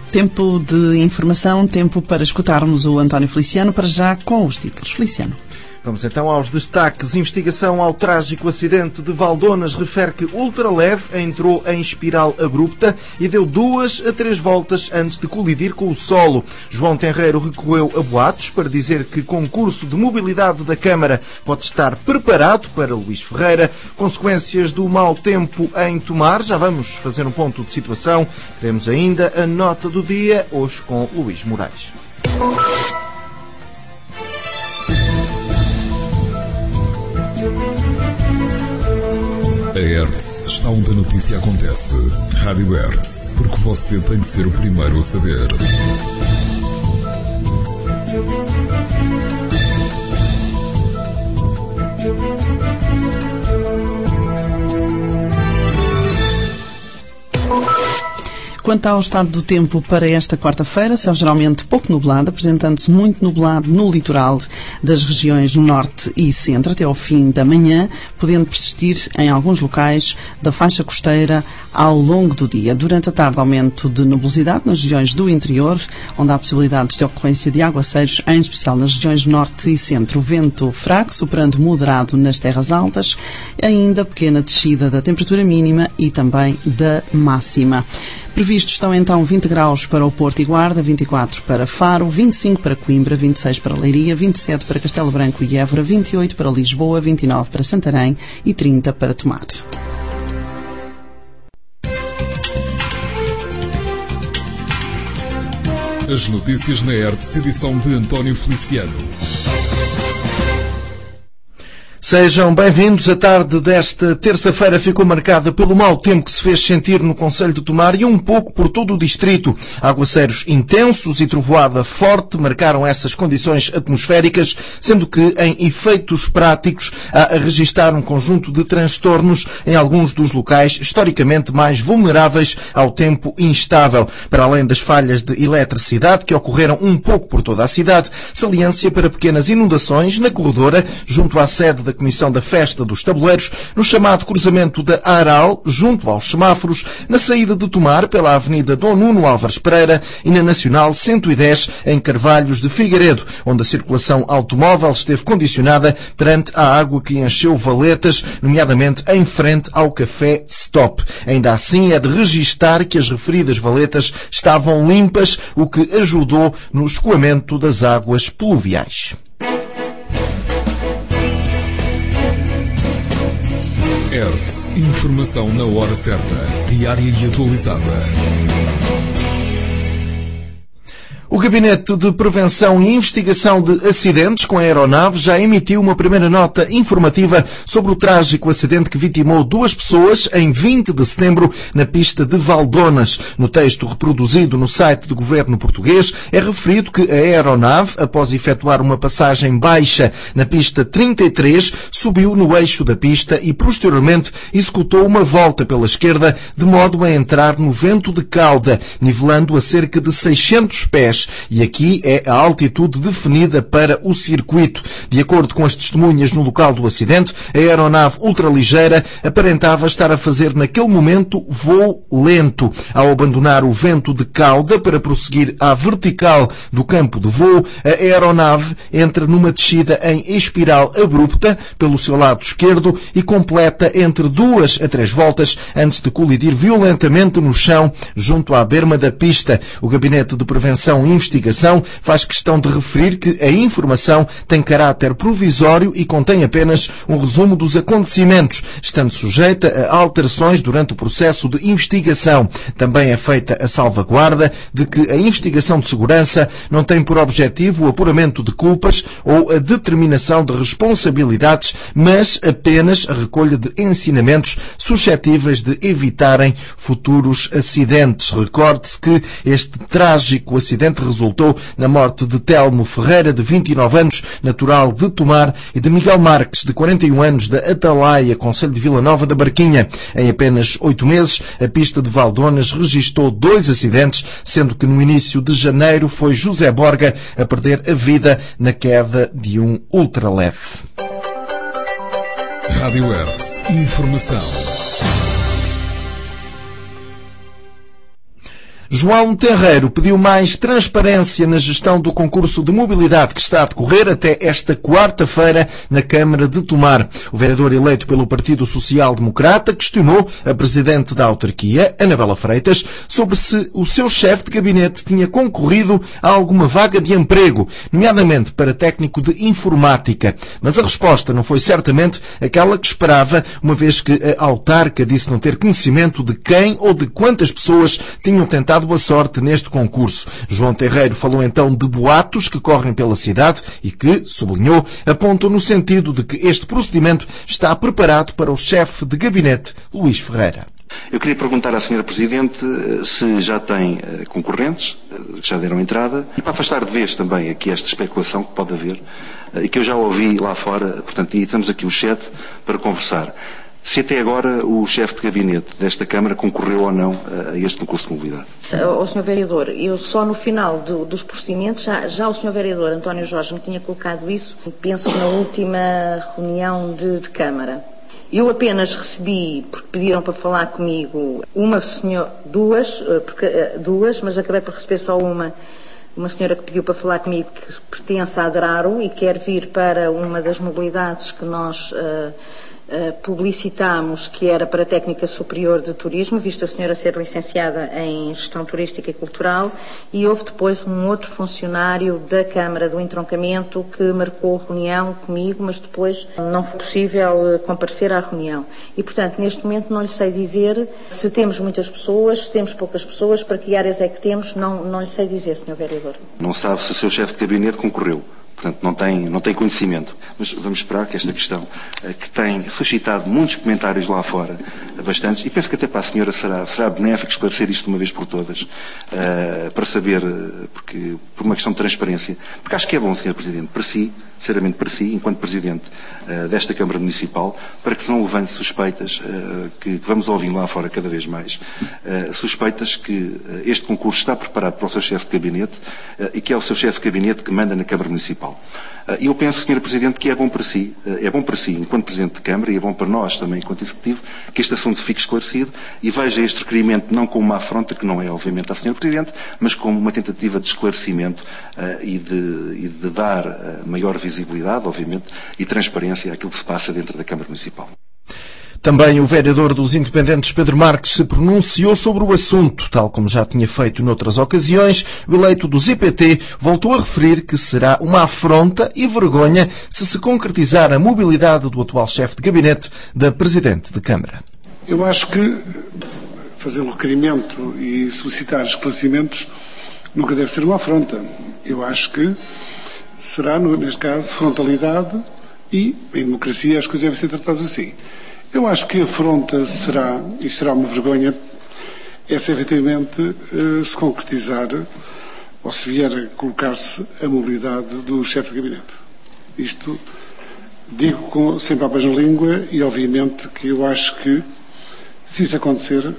Tempo de informação, tempo para escutarmos o António Feliciano, para já com os títulos. Feliciano. Vamos então aos destaques. Investigação ao trágico acidente de Valdonas refere que ultraleve entrou em espiral abrupta e deu 2 a 3 voltas antes de colidir com o solo. João Tenreiro recorreu a boatos para dizer que concurso de mobilidade da Câmara pode estar preparado para Luís Ferreira. Consequências do mau tempo em Tomar. Já vamos fazer um ponto de situação. Teremos ainda a nota do dia, hoje com Luís Moraes. A Hertz está onde a notícia acontece. Rádio Hertz, porque você tem de ser o primeiro a saber. Quanto ao estado do tempo para esta quarta-feira, céu geralmente pouco nublado, apresentando-se muito nublado no litoral das regiões norte e centro até ao fim da manhã, podendo persistir em alguns locais da faixa costeira ao longo do dia. Durante a tarde, aumento de nebulosidade nas regiões do interior, onde há possibilidades de ocorrência de aguaceiros, em especial nas regiões norte e centro. Vento fraco, superando moderado nas terras altas, ainda pequena descida da temperatura mínima e também da máxima. Previstos estão então 20 graus para o Porto e Guarda, 24 para Faro, 25 para Coimbra, 26 para Leiria, 27 para Castelo Branco e Évora, 28 para Lisboa, 29 para Santarém e 30 para Tomar. As notícias na Hertz, edição de António Feliciano. Sejam bem-vindos. A tarde desta terça-feira ficou marcada pelo mau tempo que se fez sentir no concelho de Tomar e um pouco por todo o distrito. Aguaceiros intensos e trovoada forte marcaram essas condições atmosféricas, sendo que, em efeitos práticos, há a registrar um conjunto de transtornos em alguns dos locais historicamente mais vulneráveis ao tempo instável. Para além das falhas de eletricidade, que ocorreram um pouco por toda a cidade, saliência para pequenas inundações na corredora, junto à sede da Comissão da Festa dos Tabuleiros, no chamado cruzamento da Aral, junto aos semáforos, na saída de Tomar pela Avenida Dom Nuno Álvares Pereira e na Nacional 110 em Carvalhos de Figueiredo, onde a circulação automóvel esteve condicionada perante a água que encheu valetas, nomeadamente em frente ao Café Stop. Ainda assim, é de registar que as referidas valetas estavam limpas, o que ajudou no escoamento das águas pluviais. Hertz, informação na hora certa, diária e atualizada. O Gabinete de Prevenção e Investigação de Acidentes com a Aeronave já emitiu uma primeira nota informativa sobre o trágico acidente que vitimou 2 pessoas em 20 de setembro na pista de Valdonas. No texto reproduzido no site do Governo português é referido que a aeronave, após efetuar uma passagem baixa na pista 33, subiu no eixo da pista e posteriormente executou uma volta pela esquerda de modo a entrar no vento de cauda, nivelando a cerca de 600 pés. E aqui é a altitude definida para o circuito. De acordo com as testemunhas no local do acidente, a aeronave ultraligeira aparentava estar a fazer naquele momento voo lento. Ao abandonar o vento de cauda para prosseguir à vertical do campo de voo, a aeronave entra numa descida em espiral abrupta pelo seu lado esquerdo e completa entre 2 a 3 voltas antes de colidir violentamente no chão junto à berma da pista. O Gabinete de Prevenção e Investigação faz questão de referir que a informação tem caráter provisório e contém apenas um resumo dos acontecimentos, estando sujeita a alterações durante o processo de investigação. Também é feita a salvaguarda de que a investigação de segurança não tem por objetivo o apuramento de culpas ou a determinação de responsabilidades, mas apenas a recolha de ensinamentos suscetíveis de evitarem futuros acidentes. Recorde-se que este trágico acidente resultou na morte de Telmo Ferreira, de 29 anos, natural de Tomar, e de Miguel Marques, de 41 anos, da Atalaia, concelho de Vila Nova da Barquinha. Em apenas 8 meses, a pista de Valdonas registrou 2 acidentes, sendo que no início de janeiro foi José Borga a perder a vida na queda de um ultraleve. Rádio Hertz, informação. João Terreiro pediu mais transparência na gestão do concurso de mobilidade que está a decorrer até esta quarta-feira na Câmara de Tomar. O vereador eleito pelo Partido Social Democrata questionou a presidente da autarquia, Anabela Freitas, sobre se o seu chefe de gabinete tinha concorrido a alguma vaga de emprego, nomeadamente para técnico de informática. Mas a resposta não foi certamente aquela que esperava, uma vez que a autarca disse não ter conhecimento de quem ou de quantas pessoas tinham tentado a sorte neste concurso. João Terreiro falou então de boatos que correm pela cidade e que, sublinhou, apontam no sentido de que este procedimento está preparado para o chefe de gabinete, Luís Ferreira. Eu queria perguntar à Sra. Presidente se já tem concorrentes, que já deram entrada, e para afastar de vez também aqui esta especulação que pode haver, e que eu já ouvi lá fora, portanto, e temos aqui o chat para conversar. Se até agora o chefe de gabinete desta Câmara concorreu ou não a este concurso de mobilidade. Ó Sr. Vereador, eu só no final dos procedimentos, já o Sr. Vereador António Jorge me tinha colocado isso, penso que na última reunião de Câmara. Eu apenas recebi, porque pediram para falar comigo, duas, mas acabei por receber só uma senhora que pediu para falar comigo que pertence à Adraro e quer vir para uma das mobilidades que nós publicitámos, que era para a Técnica Superior de Turismo, visto a senhora ser licenciada em Gestão Turística e Cultural, e houve depois um outro funcionário da Câmara do Entroncamento que marcou reunião comigo, mas depois não foi possível comparecer à reunião. E, portanto, neste momento não lhe sei dizer se temos muitas pessoas, se temos poucas pessoas, para que áreas é que temos, não lhe sei dizer, Sr. Vereador. Não sabe se o seu chefe de gabinete concorreu. Portanto, não tem conhecimento. Mas vamos esperar que esta questão, que tem suscitado muitos comentários lá fora, bastantes, e penso que até para a senhora será benéfico esclarecer isto de uma vez por todas, para saber, porque, por uma questão de transparência. Porque acho que é bom, Sr. Presidente, para si, sinceramente para si, enquanto Presidente desta Câmara Municipal, para que se não levante suspeitas, que vamos ouvindo lá fora cada vez mais, suspeitas que este concurso está preparado para o seu chefe de gabinete e que é o seu chefe de gabinete que manda na Câmara Municipal. E eu penso, Sr. Presidente, que é bom para si, enquanto Presidente de Câmara, e é bom para nós também, enquanto Executivo, que este assunto fique esclarecido e veja este requerimento não como uma afronta, que não é, obviamente, à Sra. Presidente, mas como uma tentativa de esclarecimento e de dar maior visibilidade, obviamente, e transparência àquilo que se passa dentro da Câmara Municipal. Também o vereador dos Independentes, Pedro Marques, se pronunciou sobre o assunto. Tal como já tinha feito noutras ocasiões, o eleito do ZPT voltou a referir que será uma afronta e vergonha se concretizar a mobilidade do atual chefe de gabinete da Presidente de Câmara. Eu acho que fazer um requerimento e solicitar esclarecimentos nunca deve ser uma afronta. Eu acho que será, neste caso, frontalidade e, em democracia, as coisas devem ser tratadas assim. Eu acho que a afronta será, e será uma vergonha, se efetivamente se concretizar ou se vier a colocar-se a mobilidade do chefe de gabinete. Isto digo sem papas na língua e, obviamente, que eu acho que, se isso acontecer,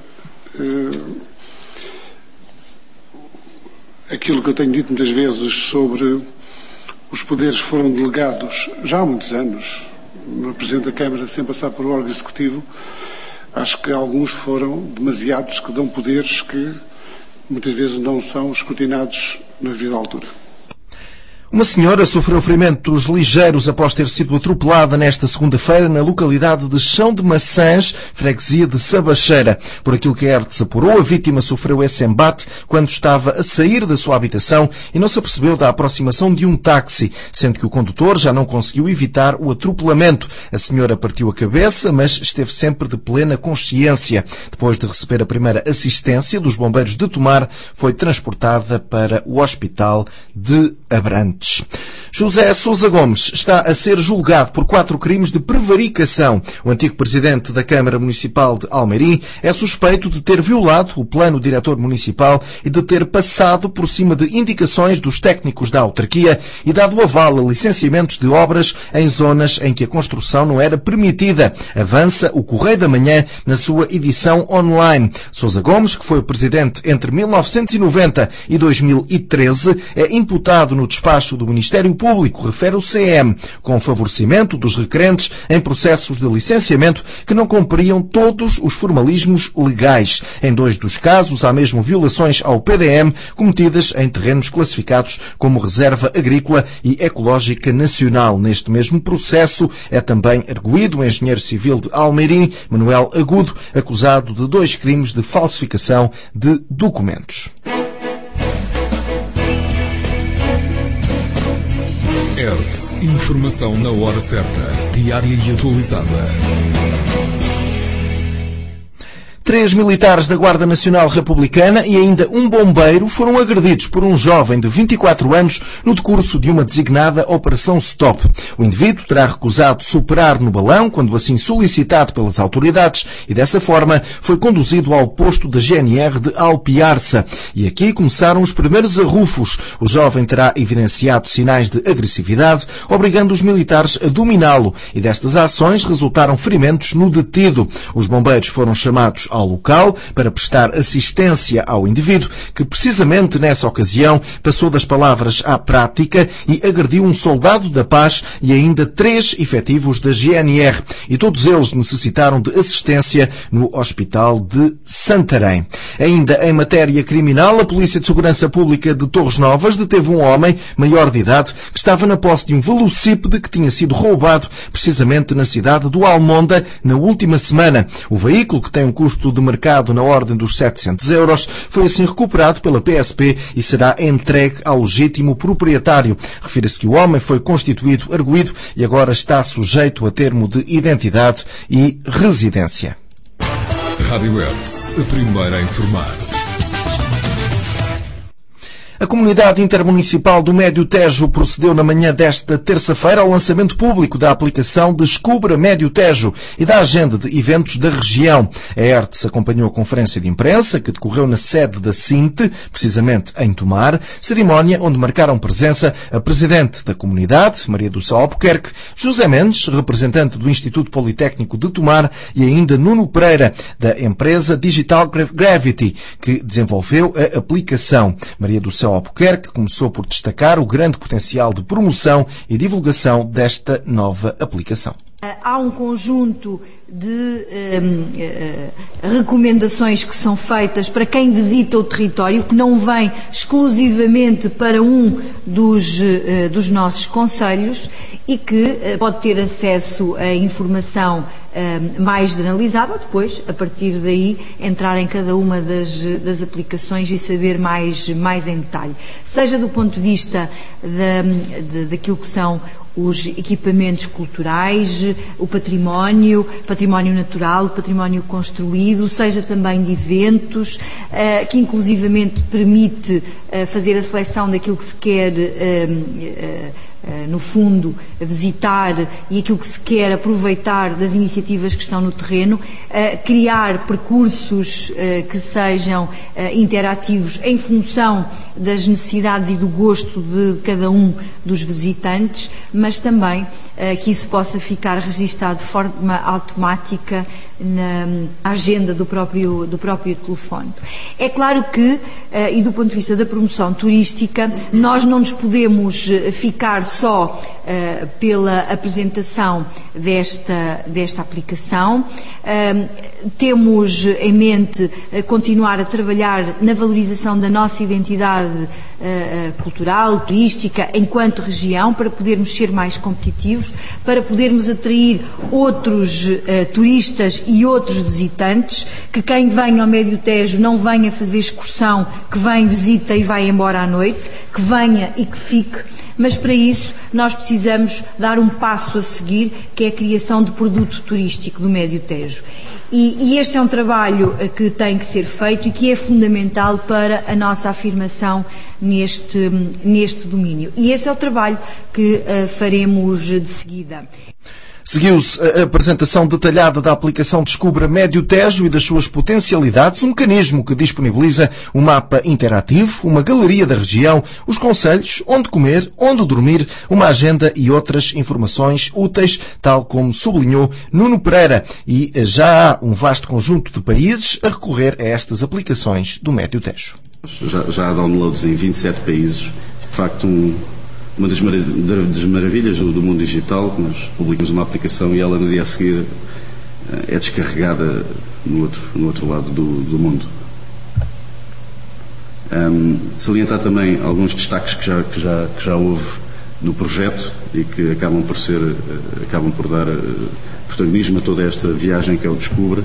aquilo que eu tenho dito muitas vezes sobre os poderes que foram delegados já há muitos anos no Presidente da Câmara, sem passar por órgão executivo, acho que alguns foram demasiados, que dão poderes que muitas vezes não são escrutinados na devida altura. Uma senhora sofreu ferimentos ligeiros após ter sido atropelada nesta segunda-feira na localidade de Chão de Maçãs, freguesia de Sabacheira. Por aquilo que a ERTS apurou, a vítima sofreu esse embate quando estava a sair da sua habitação e não se apercebeu da aproximação de um táxi, sendo que o condutor já não conseguiu evitar o atropelamento. A senhora partiu a cabeça, mas esteve sempre de plena consciência. Depois de receber a primeira assistência dos bombeiros de Tomar, foi transportada para o Hospital de Abrantes. José Sousa Gomes está a ser julgado por 4 crimes de prevaricação. O antigo presidente da Câmara Municipal de Almeirim é suspeito de ter violado o plano diretor municipal e de ter passado por cima de indicações dos técnicos da autarquia e dado aval a licenciamentos de obras em zonas em que a construção não era permitida. Avança o Correio da Manhã na sua edição online. Sousa Gomes, que foi o presidente entre 1990 e 2013, é imputado no despacho do Ministério Público público, refere o CM, com favorecimento dos requerentes em processos de licenciamento que não cumpriam todos os formalismos legais. Em 2 dos casos, há mesmo violações ao PDM cometidas em terrenos classificados como reserva agrícola e ecológica nacional. Neste mesmo processo é também arguido o engenheiro civil de Almeirim, Manuel Agudo, acusado de 2 crimes de falsificação de documentos. ERTE. Informação na hora certa, diária e atualizada. 3 militares da Guarda Nacional Republicana e ainda um bombeiro foram agredidos por um jovem de 24 anos no decurso de uma designada Operação Stop. O indivíduo terá recusado superar no balão quando assim solicitado pelas autoridades e dessa forma foi conduzido ao posto da GNR de Alpiarça. E aqui começaram os primeiros arrufos. O jovem terá evidenciado sinais de agressividade, obrigando os militares a dominá-lo e destas ações resultaram ferimentos no detido. Os bombeiros foram chamados ao local para prestar assistência ao indivíduo que, precisamente nessa ocasião, passou das palavras à prática e agrediu um soldado da paz e ainda 3 efetivos da GNR. E todos eles necessitaram de assistência no Hospital de Santarém. Ainda em matéria criminal, a Polícia de Segurança Pública de Torres Novas deteve um homem maior de idade que estava na posse de um velocípede que tinha sido roubado precisamente na cidade do Almonda na última semana. O veículo, que tem um custo de mercado na ordem dos 700 euros, foi assim recuperado pela PSP e será entregue ao legítimo proprietário. Refira-se que o homem foi constituído arguido e agora está sujeito a termo de identidade e residência. Rádio ERTE, a primeira a informar. A Comunidade Intermunicipal do Médio Tejo procedeu na manhã desta terça-feira ao lançamento público da aplicação Descubra Médio Tejo e da agenda de eventos da região. A ERTE acompanhou a conferência de imprensa que decorreu na sede da Sinte, precisamente em Tomar, cerimónia onde marcaram presença a Presidente da Comunidade, Maria do Céu Albuquerque, José Mendes, representante do Instituto Politécnico de Tomar e ainda Nuno Pereira, da empresa Digital Gravity, que desenvolveu a aplicação. Maria do Céu Albuquerque começou por destacar o grande potencial de promoção e divulgação desta nova aplicação. Há um conjunto de recomendações que são feitas para quem visita o território, que não vem exclusivamente para um dos nossos concelhos e que pode ter acesso a informação mais generalizada, depois, a partir daí, entrar em cada uma das aplicações e saber mais em detalhe. Seja do ponto de vista daquilo que são os equipamentos culturais, o património natural, o património construído, seja também de eventos, que inclusivamente permite fazer a seleção daquilo que se quer no fundo, visitar e aquilo que se quer aproveitar das iniciativas que estão no terreno, criar percursos que sejam interativos em função das necessidades e do gosto de cada um dos visitantes, mas também que isso possa ficar registado de forma automática na agenda do próprio telefone. É claro que, e do ponto de vista da promoção turística, nós não nos podemos ficar só pela apresentação desta aplicação. Temos em mente continuar a trabalhar na valorização da nossa identidade cultural, turística, enquanto região, para podermos ser mais competitivos, para podermos atrair outros turistas e outros visitantes, que quem vem ao Médio Tejo não venha fazer excursão, que vem, visita e vai embora à noite, que venha e que fique. Mas para isso nós precisamos dar um passo a seguir, que é a criação de produto turístico do Médio Tejo. E este é um trabalho que tem que ser feito e que é fundamental para a nossa afirmação neste domínio. E esse é o trabalho que faremos de seguida. Seguiu-se a apresentação detalhada da aplicação Descubra Médio Tejo e das suas potencialidades, um mecanismo que disponibiliza um mapa interativo, uma galeria da região, os concelhos, onde comer, onde dormir, uma agenda e outras informações úteis, tal como sublinhou Nuno Pereira. E já há um vasto conjunto de países a recorrer a estas aplicações do Médio Tejo. Já há downloads em 27 países. De facto, um uma das maravilhas do mundo digital, que nós publicamos uma aplicação e ela no dia a seguir é descarregada no outro lado do mundo. Salientar também alguns destaques que já houve no projeto e que acabam por dar protagonismo a toda esta viagem que é o Descubra.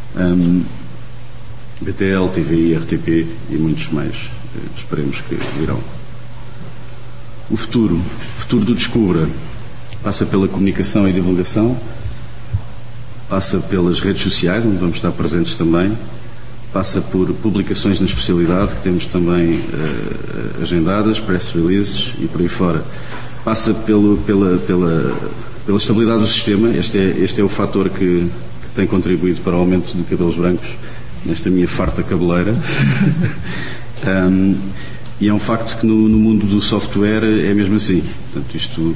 BTL, TVI, RTP e muitos mais, esperemos que virão. O futuro do Descubra passa pela comunicação e divulgação, passa pelas redes sociais, onde vamos estar presentes também, passa por publicações na especialidade, que temos também agendadas, press releases e por aí fora. Passa pela estabilidade do sistema. Este é o fator que tem contribuído para o aumento de cabelos brancos nesta minha farta cabeleira. E é um facto que no mundo do software é mesmo assim. Portanto, isto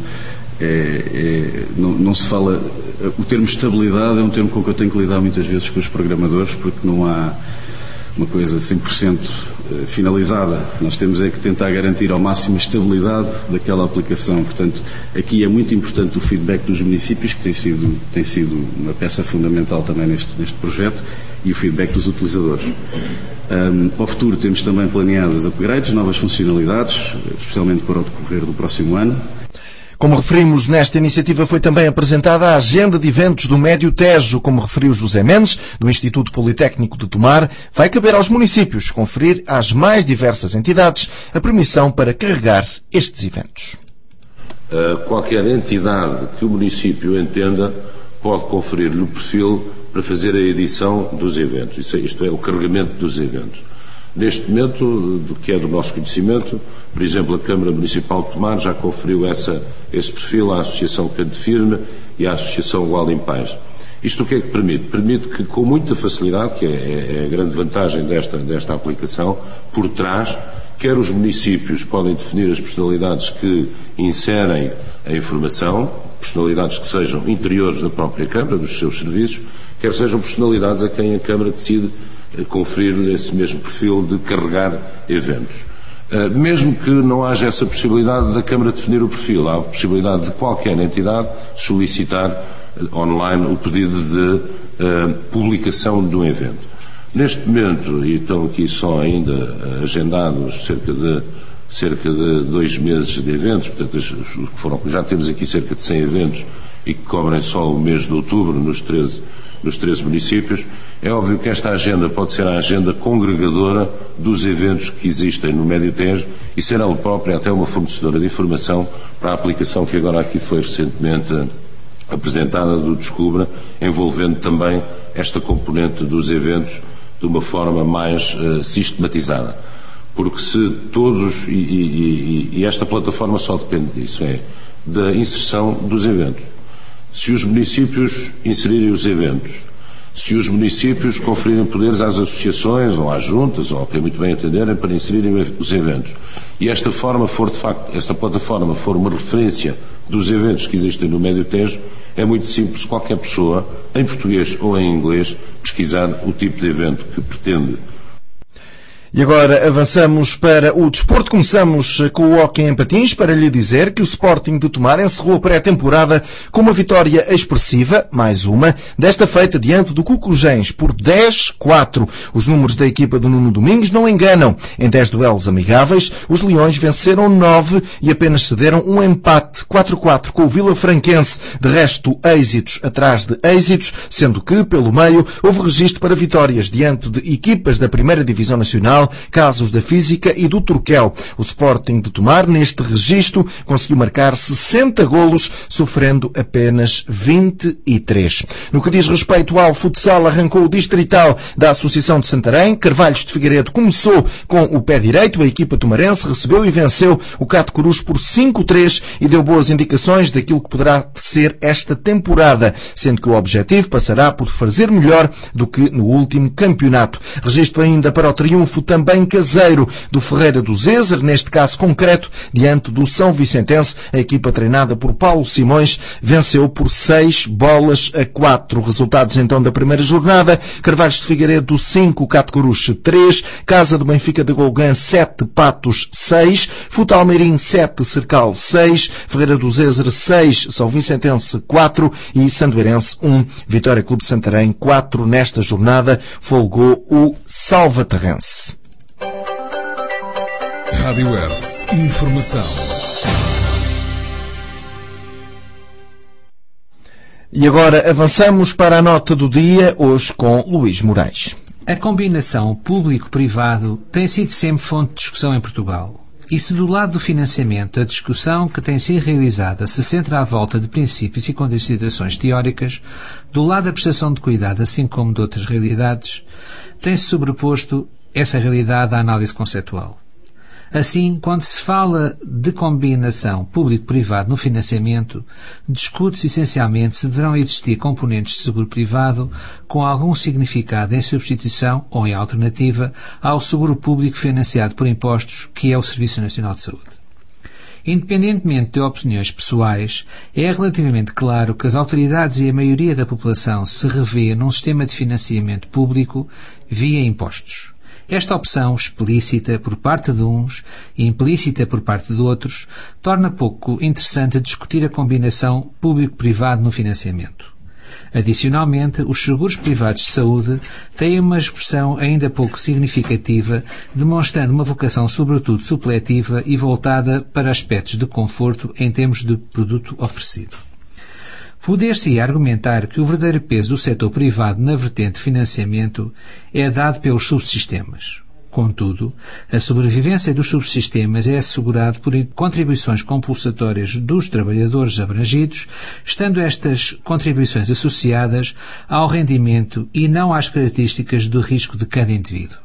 não se fala... O termo estabilidade é um termo com que eu tenho que lidar muitas vezes com os programadores, porque não há uma coisa 100% finalizada. Nós temos que tentar garantir ao máximo a estabilidade daquela aplicação. Portanto, aqui é muito importante o feedback dos municípios, que tem sido uma peça fundamental também neste projeto, e o feedback dos utilizadores. Para o futuro temos também planeados upgrades, novas funcionalidades, especialmente para o decorrer do próximo ano. Como referimos, nesta iniciativa foi também apresentada a agenda de eventos do Médio Tejo. Como referiu José Mendes, do Instituto Politécnico de Tomar, vai caber aos municípios conferir às mais diversas entidades a permissão para carregar estes eventos. Qualquer entidade que o município entenda pode conferir-lhe o perfil para fazer a edição dos eventos. Isto é, o carregamento dos eventos. Neste momento, do que é do nosso conhecimento, por exemplo, a Câmara Municipal de Tomar já conferiu esse perfil à Associação Canto Firme e à Associação Igual em Paz. Isto o que é que permite? Permite que, com muita facilidade, que é a grande vantagem desta aplicação, por trás, quer os municípios podem definir as personalidades que inserem a informação, personalidades que sejam interiores da própria Câmara, dos seus serviços, quer sejam personalidades a quem a Câmara decide conferir-lhe esse mesmo perfil de carregar eventos. Mesmo que não haja essa possibilidade da Câmara definir o perfil, há a possibilidade de qualquer entidade solicitar online o pedido de publicação de um evento. Neste momento, e estão aqui só ainda agendados cerca de 2 meses de eventos, portanto já temos aqui cerca de 100 eventos e que cobrem só o mês de outubro nos 13 municípios. É óbvio que esta agenda pode ser a agenda congregadora dos eventos que existem no Médio Tejo e ser ela própria até uma fornecedora de informação para a aplicação que agora aqui foi recentemente apresentada do Descubra, envolvendo também esta componente dos eventos de uma forma mais sistematizada. Porque se todos, e esta plataforma só depende disso, da inserção dos eventos. Se os municípios inserirem os eventos, se os municípios conferirem poderes às associações ou às juntas, ou quem muito bem entenderem, para inserirem os eventos, e esta plataforma for uma referência dos eventos que existem no Médio Tejo, é muito simples qualquer pessoa, em português ou em inglês, pesquisar o tipo de evento que pretende. E agora avançamos para o desporto. Começamos com o hóquei em patins para lhe dizer que o Sporting de Tomar encerrou a pré-temporada com uma vitória expressiva, mais uma, desta feita diante do Cucujens por 10-4. Os números da equipa do Nuno Domingos não enganam. Em 10 duelos amigáveis, os Leões venceram 9 e apenas cederam um empate 4-4 com o Vila Franquense. De resto, êxitos atrás de êxitos, sendo que, pelo meio, houve registro para vitórias diante de equipas da Primeira Divisão Nacional, casos da Física e do Turquel. O Sporting de Tomar, neste registro, conseguiu marcar 60 golos, sofrendo apenas 23. No que diz respeito ao futsal, arrancou o distrital da Associação de Santarém. Carvalhos de Figueiredo começou com o pé direito. A equipa tomarense recebeu e venceu o Cato Cruz por 5-3 e deu boas indicações daquilo que poderá ser esta temporada, sendo que o objetivo passará por fazer melhor do que no último campeonato. Registro ainda para o triunfo também caseiro do Ferreira do Zezer, neste caso concreto, diante do São Vicentense. A equipa treinada por Paulo Simões venceu por 6-4. Resultados então da primeira jornada: Carvalhos de Figueiredo 5, Catcoruche 3, Casa do Benfica de Golgã 7, Patos 6, Futalmeirim 7, Cercal 6, Ferreira do Zezer 6, São Vicentense 4 e Sandoirense 1. Vitória Clube Santarém 4. Nesta jornada folgou o Salvaterrense. Rádio Hertz. Informação. E agora avançamos para a nota do dia, hoje com Luís Moraes. A combinação público-privado tem sido sempre fonte de discussão em Portugal. E se do lado do financiamento a discussão que tem sido realizada se centra à volta de princípios e considerações teóricas, do lado da prestação de cuidados, assim como de outras realidades, tem-se sobreposto essa realidade à análise conceitual. Assim, quando se fala de combinação público-privado no financiamento, discute-se essencialmente se deverão existir componentes de seguro privado com algum significado em substituição ou em alternativa ao seguro público financiado por impostos, que é o Serviço Nacional de Saúde. Independentemente de opiniões pessoais, é relativamente claro que as autoridades e a maioria da população se revê num sistema de financiamento público via impostos. Esta opção, explícita por parte de uns e implícita por parte de outros, torna pouco interessante discutir a combinação público-privado no financiamento. Adicionalmente, os seguros privados de saúde têm uma expressão ainda pouco significativa, demonstrando uma vocação sobretudo supletiva e voltada para aspectos de conforto em termos de produto oferecido. Poder-se argumentar que o verdadeiro peso do setor privado na vertente de financiamento é dado pelos subsistemas. Contudo, a sobrevivência dos subsistemas é assegurada por contribuições compensatórias dos trabalhadores abrangidos, estando estas contribuições associadas ao rendimento e não às características do risco de cada indivíduo.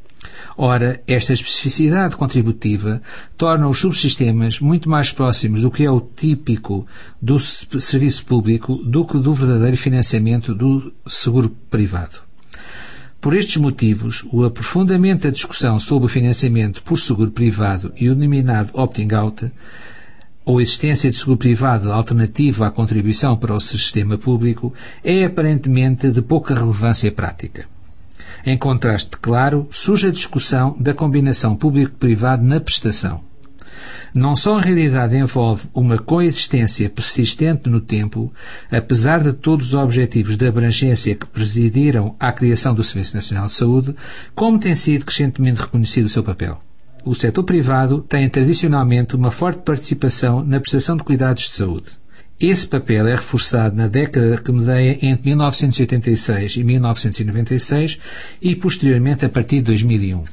Ora, esta especificidade contributiva torna os subsistemas muito mais próximos do que é o típico do serviço público do que do verdadeiro financiamento do seguro privado. Por estes motivos, o aprofundamento da discussão sobre o financiamento por seguro privado e o denominado opting-out, ou existência de seguro privado alternativo à contribuição para o sistema público, é aparentemente de pouca relevância prática. Em contraste claro, surge a discussão da combinação público-privado na prestação. Não só a realidade envolve uma coexistência persistente no tempo, apesar de todos os objetivos de abrangência que presidiram à criação do Serviço Nacional de Saúde, como tem sido crescentemente reconhecido o seu papel. O setor privado tem tradicionalmente uma forte participação na prestação de cuidados de saúde. Esse papel é reforçado na década que medeia entre 1986 e 1996 e, posteriormente, a partir de 2001.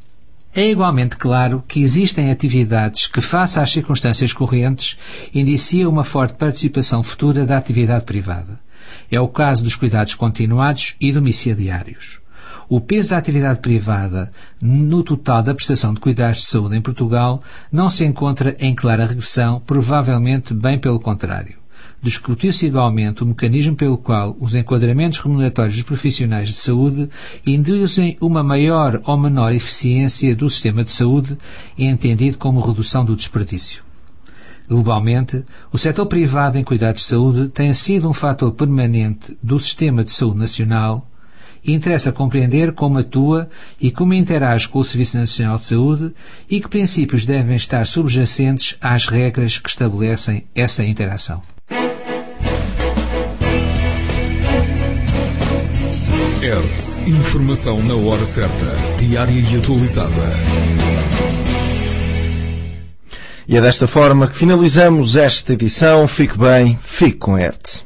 É igualmente claro que existem atividades que, face às circunstâncias correntes, indiciam uma forte participação futura da atividade privada. É o caso dos cuidados continuados e domiciliários. O peso da atividade privada no total da prestação de cuidados de saúde em Portugal não se encontra em clara regressão, provavelmente bem pelo contrário. Discutiu-se igualmente o mecanismo pelo qual os enquadramentos remuneratórios dos profissionais de saúde induzem uma maior ou menor eficiência do sistema de saúde, entendido como redução do desperdício. Globalmente, o setor privado em cuidados de saúde tem sido um fator permanente do sistema de saúde nacional. Interessa compreender como atua e como interage com o Serviço Nacional de Saúde e que princípios devem estar subjacentes às regras que estabelecem essa interação. Hertz. Informação na hora certa, diária e atualizada. E é desta forma que finalizamos esta edição. Fique bem, fique com Hertz.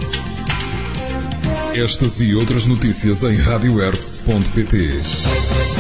Estas e outras notícias em radiohertz.pt.